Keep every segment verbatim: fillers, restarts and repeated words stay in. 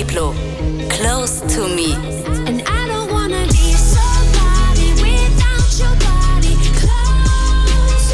Diplo, Close to Me. And I don't wanna be somebody without your body. Close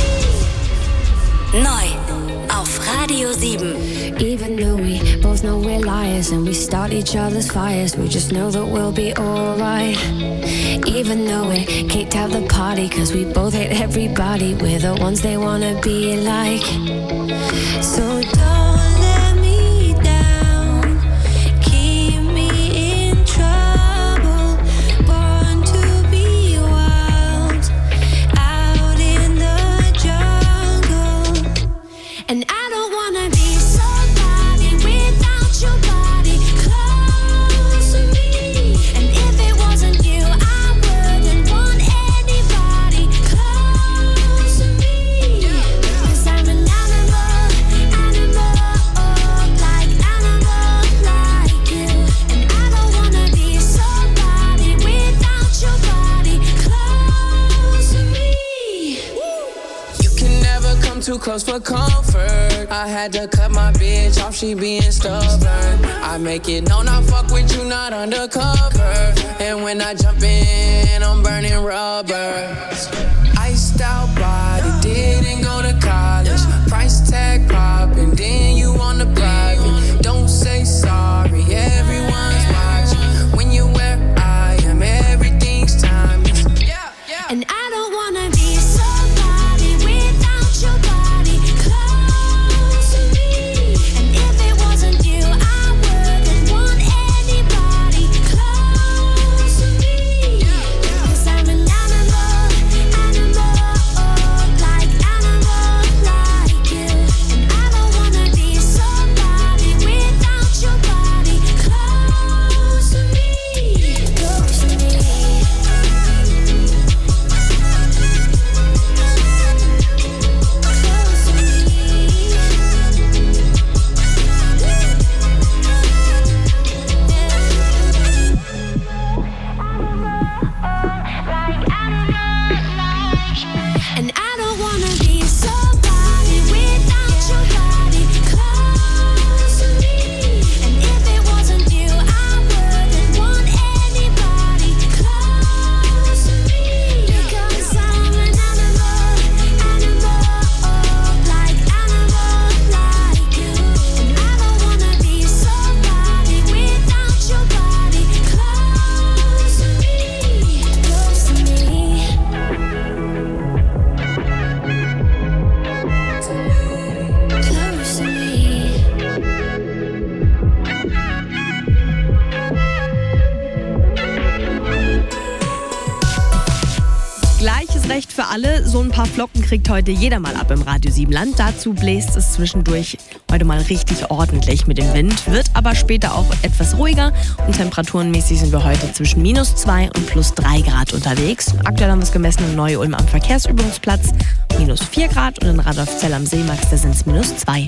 to me. Neu auf Radio sieben. Even though we both know we're liars and we start each other's fires, we just know that we'll be alright. Even though we kicked out the party cause we both hate everybody, we're the ones they wanna be like. So don't let me down, keep me in trouble, born to be wild, out in the jungle. And I don't wanna be somebody without your body close to me. And if it wasn't you, I wouldn't want anybody close to me. Cause I'm an animal, animal, like animal like you. And I don't wanna be somebody without your body close to me. You can never come too close for comfort. I had to cut my bitch off, she being stubborn. I make it known I fuck with you, not undercover. And when I jump in, I'm burning rubber. Iced out body, didn't go to college. Price tag popping, then you on the private. Don't say sorry, everyone's watching. When you're where I am, everything's timeless. And I don't wanna be somebody without your body close to me. And if it wasn't you, I wouldn't want anybody close to me. Cause I'm an animal, animal, like animal like you. And I don't wanna be somebody without your body close to me. Close to me. And I don't wanna be somebody without your body close to me. And if it wasn't you, I wouldn't want anybody close to me. Because I'm an animal, animal, like animal like you. And I don't wanna be somebody without your body close to me. Close to me. Close to me. Gleiches Recht für alle. So ein paar Flocken kriegt heute jeder mal ab im Radio sieben Land. Dazu bläst es zwischendurch heute mal richtig ordentlich mit dem Wind. Wird aber später auch etwas ruhiger. Und temperaturenmäßig sind wir heute zwischen minus zwei und plus drei Grad unterwegs. Aktuell haben wir es gemessen in Neu-Ulm am Verkehrsübungsplatz. Minus vier Grad und in Radolfzell am Seemax, da sind es minus zwei.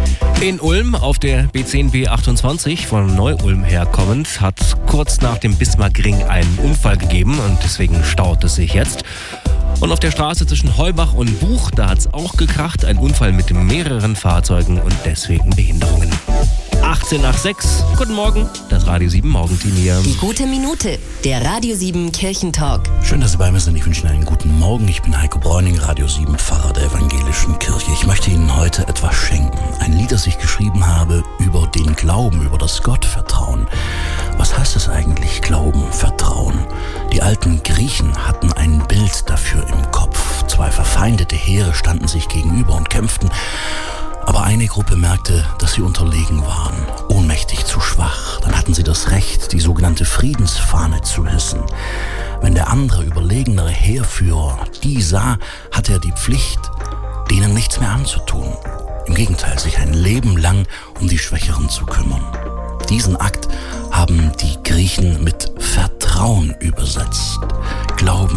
In Ulm auf der B zehn B achtundzwanzig von Neu-Ulm herkommend hat kurz nach dem Bismarckring einen Unfall gegeben und deswegen staut es sich jetzt. Und auf der Straße zwischen Heubach und Buch, da hat es auch gekracht. Ein Unfall mit mehreren Fahrzeugen und deswegen Behinderungen. achtzehn nach sechs. Guten Morgen, das Radio sieben Morgenteam hier. Die gute Minute, der Radio sieben Kirchentalk. Schön, dass Sie bei mir sind. Ich wünsche Ihnen einen guten Morgen. Ich bin Heiko Bräuning, Radio sieben, Pfarrer der Evangelischen Kirche. Ich möchte Ihnen heute etwas schenken. Ein Lied, das ich geschrieben habe über den Glauben, über das Gottvertrauen. Was heißt es eigentlich, Glauben, Vertrauen? Die alten Griechen hatten ein Bild dafür im Kopf. Zwei verfeindete Heere standen sich gegenüber und kämpften. Aber eine Gruppe merkte, dass sie unterlegen waren, ohnmächtig, zu schwach. Dann hatten sie das Recht, die sogenannte Friedensfahne zu hissen. Wenn der andere, überlegenere Heerführer die sah, hatte er die Pflicht, denen nichts mehr anzutun. Im Gegenteil, sich ein Leben lang um die Schwächeren zu kümmern. Diesen Akt haben die Griechen mit Vertrauen übersetzt. Glauben.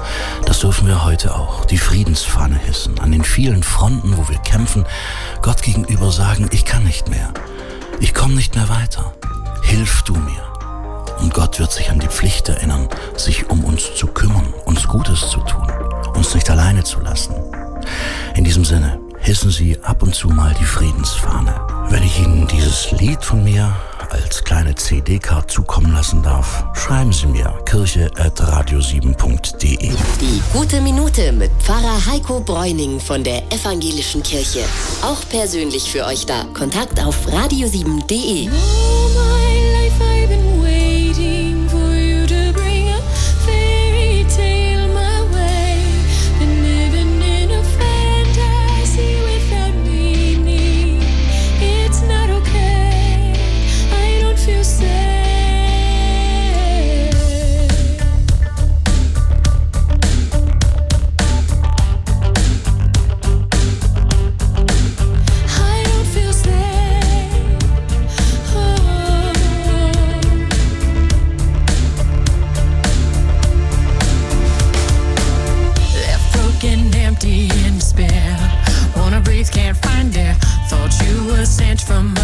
Das dürfen wir heute auch, die Friedensfahne hissen, an den vielen Fronten, wo wir kämpfen, Gott gegenüber sagen, ich kann nicht mehr, ich komme nicht mehr weiter, hilf du mir. Und Gott wird sich an die Pflicht erinnern, sich um uns zu kümmern, uns Gutes zu tun, uns nicht alleine zu lassen. In diesem Sinne, hissen Sie ab und zu mal die Friedensfahne. Wenn ich Ihnen dieses Lied von mir als kleine C D-Card zukommen lassen darf, schreiben Sie mir kirche at radio sieben punkt de. Die gute Minute mit Pfarrer Heiko Bräuning von der Evangelischen Kirche. Auch persönlich für euch da. Kontakt auf radio sieben punkt de. Empty in despair, wanna breathe, can't find air. Thought you were sent from